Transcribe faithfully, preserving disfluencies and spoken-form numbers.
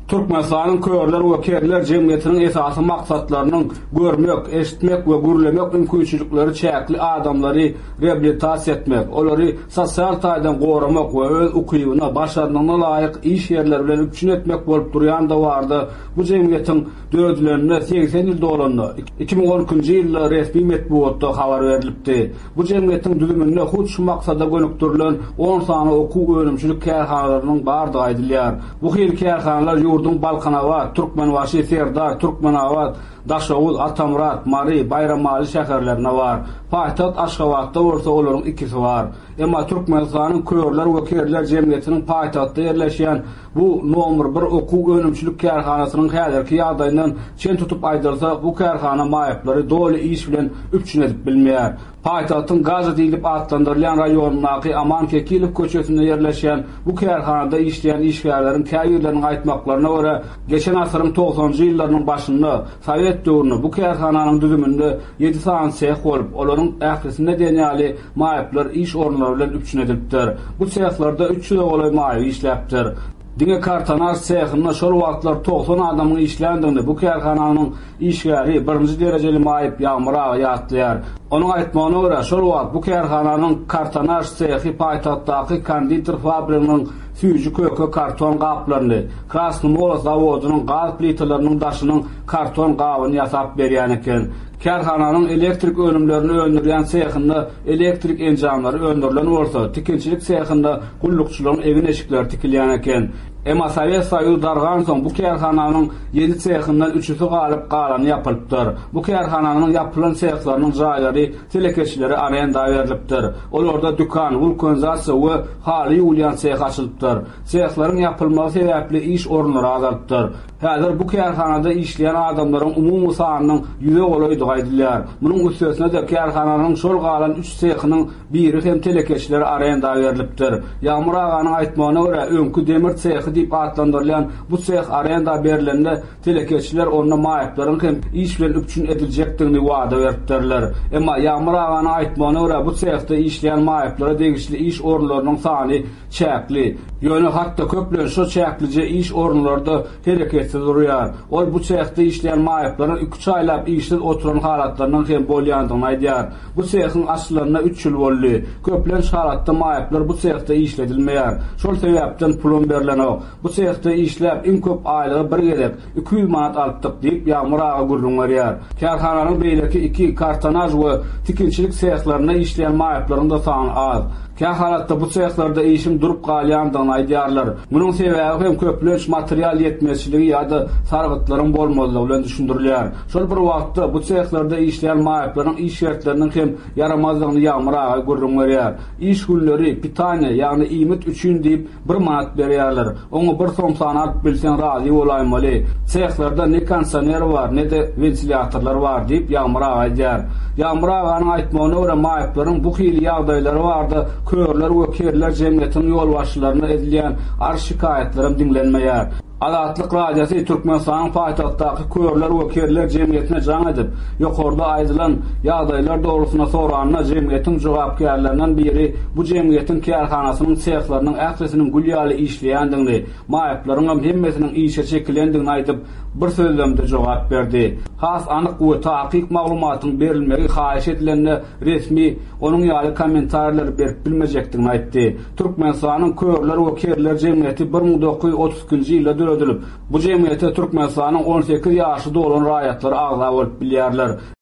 Türkmenistan'ın köýerler we kerler jemgyýetiniň esasy maksatlarynyň görmek, eşitmek we gürlemek mümkinçilikleri çäkli adamlary reabilitasiýa etmek, olary sosial taýdan goramak we öz ukybyna, başaranyna laýyk iş ýerleri bilen üçin etmek bolup durýan da bardy. Bu jemgyýetiň döwletlerine seksen ýyl dolany iki ming on üçinji ýylda resmi medeniýetde habar berilipdi. Bu jemgyýetiň düzümine hut şu maksada gönüktirilen on sany okuw önümçilik kärhanalarynyň bardygy aýdylýar. Bu hil kärhanalar ýurdun Balkanawat, Türkmenbaşy, Serdar, Türkmenawat, Daşowul, Atamrat, Mary, Bayramali şäherlerine bar. Paýtaht Aşgabatda bolsa olaryň ikisi bar. Emma Türkmenistanyň köýerler we kerler jemgyýetiniň paýtahtda ýerleşýän bu nomer bir okuw önümçilik kärhanasynyň häzirki ýagdaýyndan çen tutup aýdylsa, bu kärhana maýaplary doly iş bilen üçin edip bilmeýär. Paýtahtyň Gaza diýilip adlandyrylýan raýonunaky Aman Kekilov köçesinde ýerleşýän bu kärhanada işleýän işgärleriň käýürlerini aýtmaklaryna görä, geçen asyryň togsanjy ýyllarynyň başynda Sowet döwründe bu kärhananyň düzüminde ýedi san seх bolup, olaryň ählisinde denýäli maýaplar iş ornlary bilen üçin edipdir. Bu sehlarda üç ýyl golay maýap işläpdir. Diňe kartanar sehinde şol wagtlar togsan adamyň işländiginde bu kärhananyň işgäri birinji derejeli maýap ýağmura ýatlaýar. Onun aýtmagyna görä şol wagt bu kärhananyň kartanar sehi paýtahtdaky konditor fabrikasynyň süýji köke karton gaplarını, Krasnomola zawodynyň gaz plitalarynyň daşynyň karton gabyny ýasap berýän eken. Kärhananyň elektrik önümlerini öndürýän sehinde elektrik enjamlary öndürilen bolsa, tikinçilik sehinde gullukçylaryň evin eşikleri tikilýän eken. Emma Sowet Soýuzy dargan soň bu kärhananyň ýedi sehinden üçüsi galyp galan ýapylypdyr. Bu kärhananyň ýapylan sehlarynyň jaýlary telekeçilere arenda berilipdir. Olarda dükkan, vulkanizasiýa we haly ýulýan seh açylypdyr. Sehlaryň ýapylmasy sebäpli iş ornlary azalypdyr. Häzir bu kärhanada işleýän adamlaryň umumy sanynyň ýüze golaýdy aýdylýar. Munyň üstesine de kärhananyň şol galan üç sehiniň biri hem telekeçilere arenda berilipdir. Ýağmur aganyň aýtmagyna görä öňkü demir sehi diýip adlandyrylýan bu seh arenda berilende telekeçiler onda maýaplaryň hem iş bilen üçin ediljekdigini wada beripdirler. Emma Ýağmur aganyň aýtmagyna görä bu sehde işleýän maýaplara degişli iş ornlarynyň sany çäkli. Ýöne hatda köplen şu çäklije iş ornlarynda hereketsiz durýar. Ol bu sehde işleýän maýaplaryň iki aýlap işsiz oturan halatlarynyň hem bolýandygyny aýdýar. Bu sehiň aslaryna üç ýyl boldy. Köplen halatda maýaplar bu sehde işledilmeýär. Şol sebäpden pulun berilenok. Bu sehde işläp iň köp aýlygy bir gerek iki ýüz manat alypdyk diýip Ýağmur aga gurrun berýär. Kärhananyň beýleki iki kartanaj we tikinçilik sehlaryna işleýän maýaplaryň da sany az. Kärhanatda bu sehlarda işim durup galýandygyny aýdýarlar. Munyň sebäbi hem köplenç material ýetmezçiligi ýa-da sargytlaryň bolmadygyny bilen düşündirilýär. Şol bir wagtda bu sehlarda işleýän maýaplaryň iş şertleriniň hem yaramazlygyny Ýağmur aga gurrun berýär. İş günleri pitany ýagny iýmit üçin diýip bir manat berýärler. Oňa bir soň sanalyp bilsen razy bolaýmaly. Sehlarda ne kondisioner bar, ne de ventilatorlar bar diýip Ýağmur aga aýdýar. Ýağmur aganyň aýtmagyna görä maýaplaryň bu hili ýagdaýlary bardy. Köýerler we kerler jemgyýetiniň ýol başçylaryna edilýän ar şikaýetlerim dinlenmeýär. Adatlyk radiosy Türkmenistanyň paýtahtdaky köýerler we kerler jemgyýetine jaň edip, ýokarda aýdylan ýagdaýlar dogrusyna soranyna jemgyýetiň jogapkärlerinden biri bu jemgyýetiň kärhanasynyň sehlarynyň ählisiniň gülýäli işleýändigini, maýaplaryň hemmesiniň işe çekilendigini aýdyp bir sözlemde jogap berdi. Has anyk we taýyk maglumatyň berilmegi haýyş edilende resmi onuň ýaly kommentarlar berip bilmejekdigini aýtdy. Türkmenistanyň köýerler we kerler jemgyýeti bir ming dokuz ýüz otuz üçinji ýylda döredilip, bu jemgyýete Türkmenistanyň on sekiz ýaşy dolan raýatlary agza bolup bilýärler.